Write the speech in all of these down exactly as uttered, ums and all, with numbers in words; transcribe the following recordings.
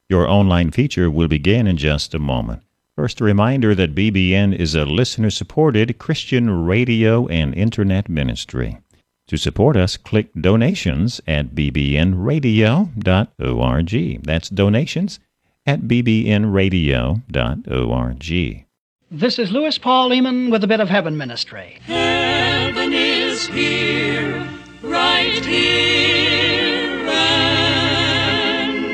Your online feature will begin in just a moment. First, a reminder that B B N is a listener-supported Christian radio and internet ministry. To support us, click donations at b b n radio dot org. That's donations at b b n radio dot org. This is Louis Paul Lehman with a bit of Heaven Ministry. Heaven is here, right here and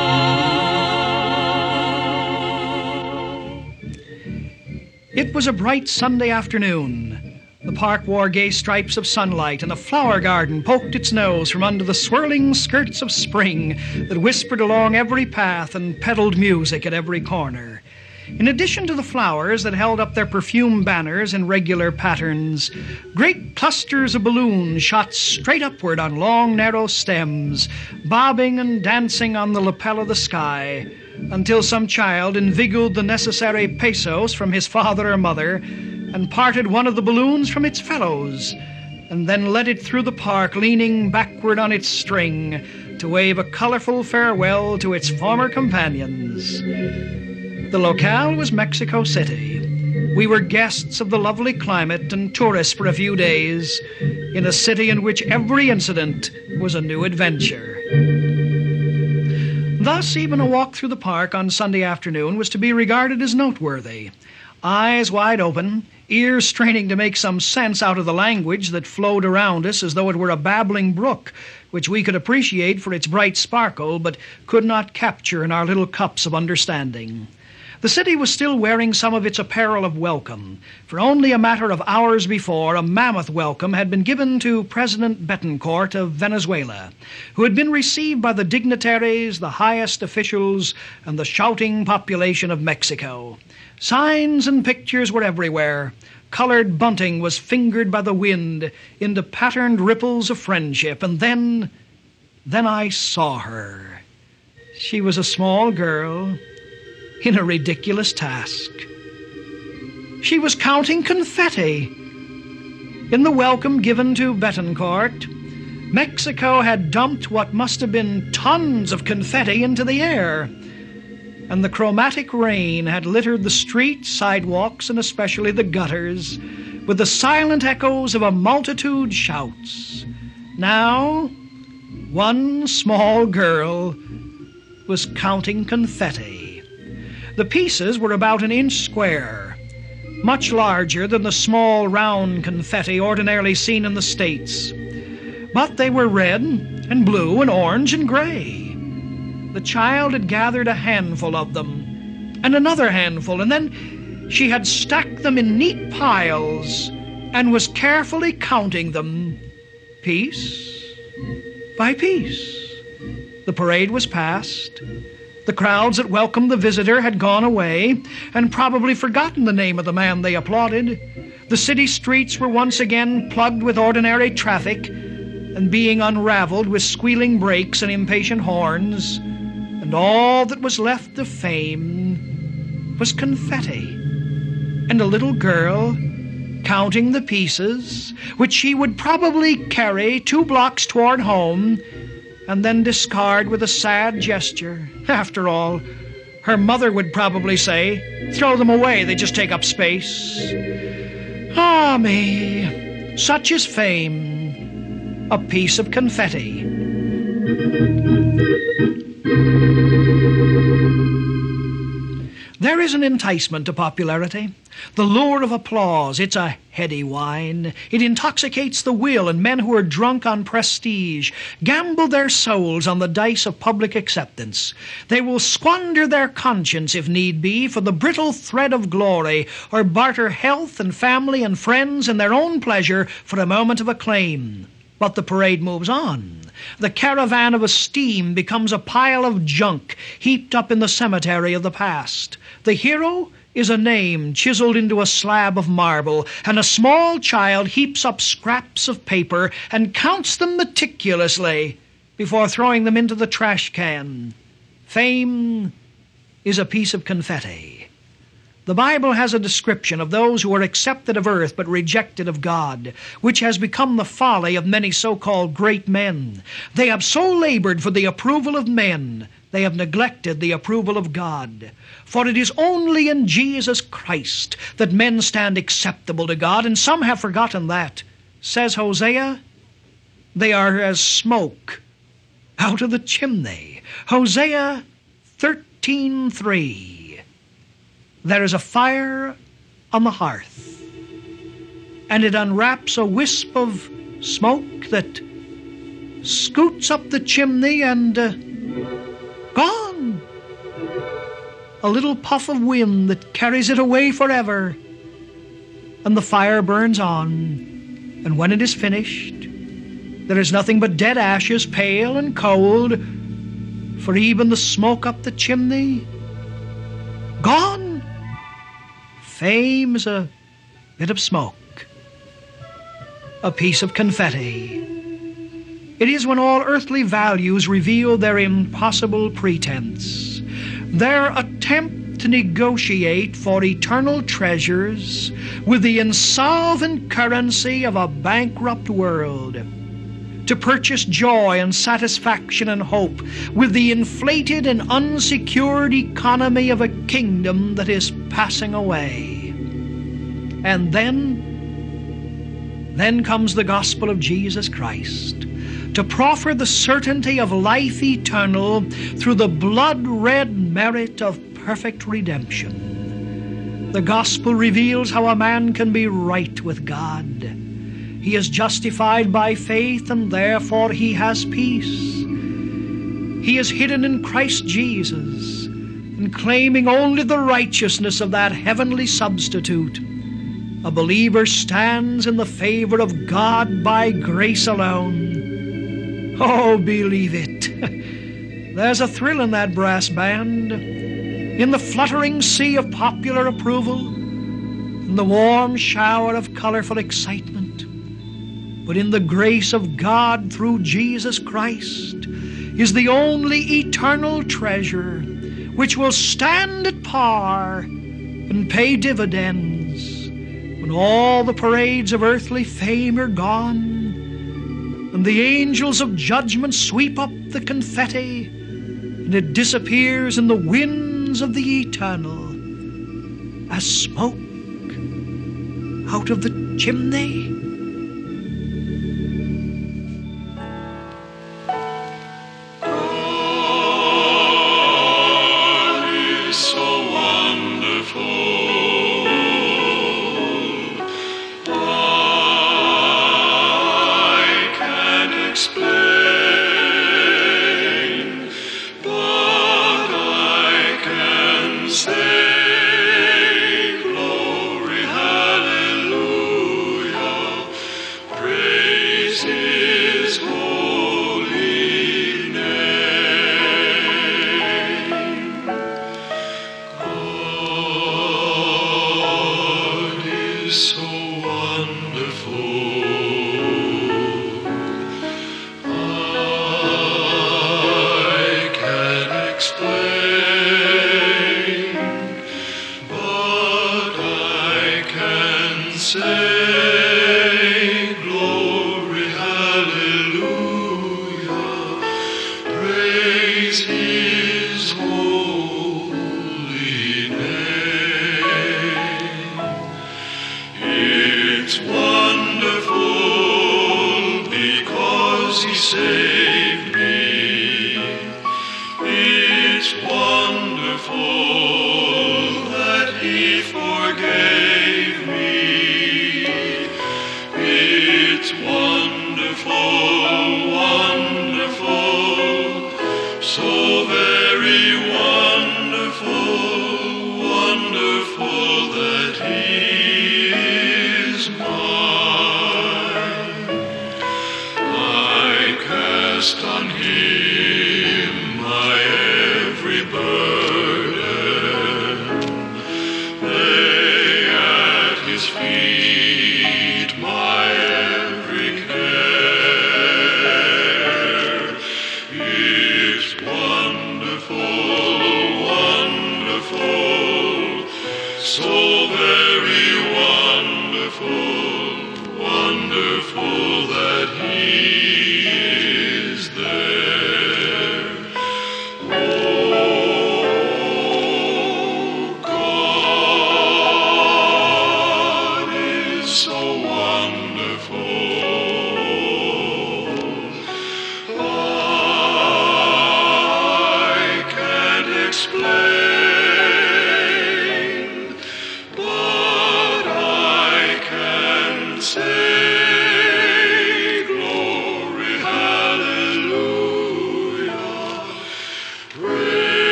now. It was a bright Sunday afternoon. The park wore gay stripes of sunlight, and the flower garden poked its nose from under the swirling skirts of spring that whispered along every path and peddled music at every corner. In addition to the flowers that held up their perfume banners in regular patterns, great clusters of balloons shot straight upward on long, narrow stems, bobbing and dancing on the lapel of the sky, until some child inveigled the necessary pesos from his father or mother and parted one of the balloons from its fellows, and then led it through the park, leaning backward on its string to wave a colorful farewell to its former companions. The locale was Mexico City. We were guests of the lovely climate and tourists for a few days in a city in which every incident was a new adventure. Thus, even a walk through the park on Sunday afternoon was to be regarded as noteworthy. Eyes wide open, ears straining to make some sense out of the language that flowed around us as though it were a babbling brook, which we could appreciate for its bright sparkle, but could not capture in our little cups of understanding. The city was still wearing some of its apparel of welcome, for only a matter of hours before a mammoth welcome had been given to President Betancourt of Venezuela, who had been received by the dignitaries, the highest officials, and the shouting population of Mexico. Signs and pictures were everywhere. Colored bunting was fingered by the wind into patterned ripples of friendship, and then, then I saw her. She was a small girl in a ridiculous task. She was counting confetti. In the welcome given to Betancourt, Mexico had dumped what must have been tons of confetti into the air, and the chromatic rain had littered the streets, sidewalks, and especially the gutters with the silent echoes of a multitude shouts. Now, one small girl was counting confetti. The pieces were about an inch square, much larger than the small round confetti ordinarily seen in the States. But they were red and blue and orange and gray. The child had gathered a handful of them, and another handful, and then she had stacked them in neat piles and was carefully counting them, piece by piece. The parade was past. The crowds that welcomed the visitor had gone away and probably forgotten the name of the man they applauded. The city streets were once again plugged with ordinary traffic and being unraveled with squealing brakes and impatient horns, and all that was left of fame was confetti, and a little girl counting the pieces, which she would probably carry two blocks toward home and then discard with a sad gesture. After all, her mother would probably say, "Throw them away, they just take up space." Ah me, such is fame, a piece of confetti. There is an enticement to popularity, the lure of applause. It's a heady wine. It intoxicates the will, and men who are drunk on prestige gamble their souls on the dice of public acceptance. They will squander their conscience, if need be, for the brittle thread of glory, or barter health and family and friends and their own pleasure for a moment of acclaim. But the parade moves on. The caravan of esteem becomes a pile of junk heaped up in the cemetery of the past. The hero is a name chiseled into a slab of marble, and a small child heaps up scraps of paper and counts them meticulously before throwing them into the trash can. Fame is a piece of confetti. The Bible has a description of those who are accepted of earth but rejected of God, which has become the folly of many so-called great men. They have so labored for the approval of men they have neglected the approval of God. For it is only in Jesus Christ that men stand acceptable to God, and some have forgotten that. Says Hosea, they are as smoke out of the chimney. Hosea thirteen three. There is a fire on the hearth, and it unwraps a wisp of smoke that scoots up the chimney and uh, gone. A little puff of wind that carries it away forever, and the fire burns on. And when it is finished, there is nothing but dead ashes, pale and cold, for even the smoke up the chimney, gone. Fame's a bit of smoke, a piece of confetti. It is when all earthly values reveal their impossible pretense, their attempt to negotiate for eternal treasures with the insolvent currency of a bankrupt world, to purchase joy and satisfaction and hope with the inflated and unsecured economy of a kingdom that is passing away. And then, then comes the gospel of Jesus Christ, to proffer the certainty of life eternal through the blood-red merit of perfect redemption. The gospel reveals how a man can be right with God. He is justified by faith, and therefore he has peace. He is hidden in Christ Jesus, and claiming only the righteousness of that heavenly substitute, a believer stands in the favor of God by grace alone. Oh, believe it. There's a thrill in that brass band, in the fluttering sea of popular approval, in the warm shower of colorful excitement. But in the grace of God through Jesus Christ is the only eternal treasure which will stand at par and pay dividends when all the parades of earthly fame are gone and the angels of judgment sweep up the confetti and it disappears in the winds of the eternal as smoke out of the chimney. Wonderful.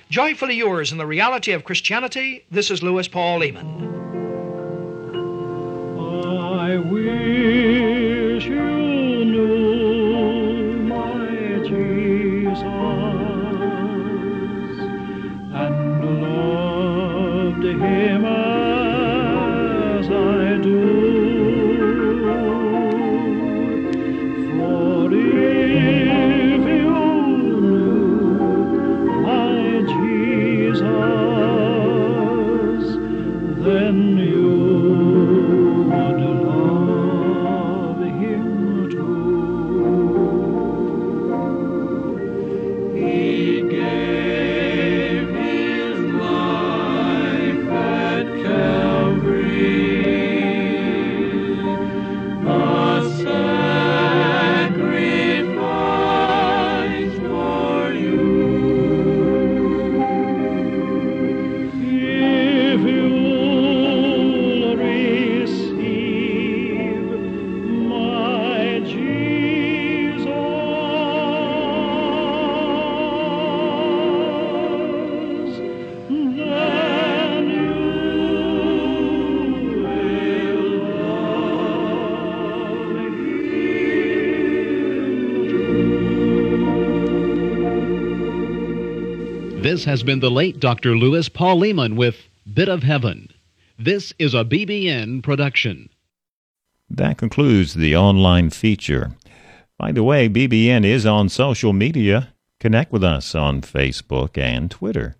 Joyfully yours in the reality of Christianity, this is Louis Paul Lehman. I wish you knew my Jesus and loved him as I do. For if you knew my Jesus, then you would love him too. He gave his life at Calvary, a sacrifice for you. If you'll receive my Jesus, then you will love him too. This has been the late Doctor Louis Paul Lehman with Bit of Heaven. This is a B B N production. That concludes the online feature. By the way, B B N is on social media. Connect with us on Facebook and Twitter.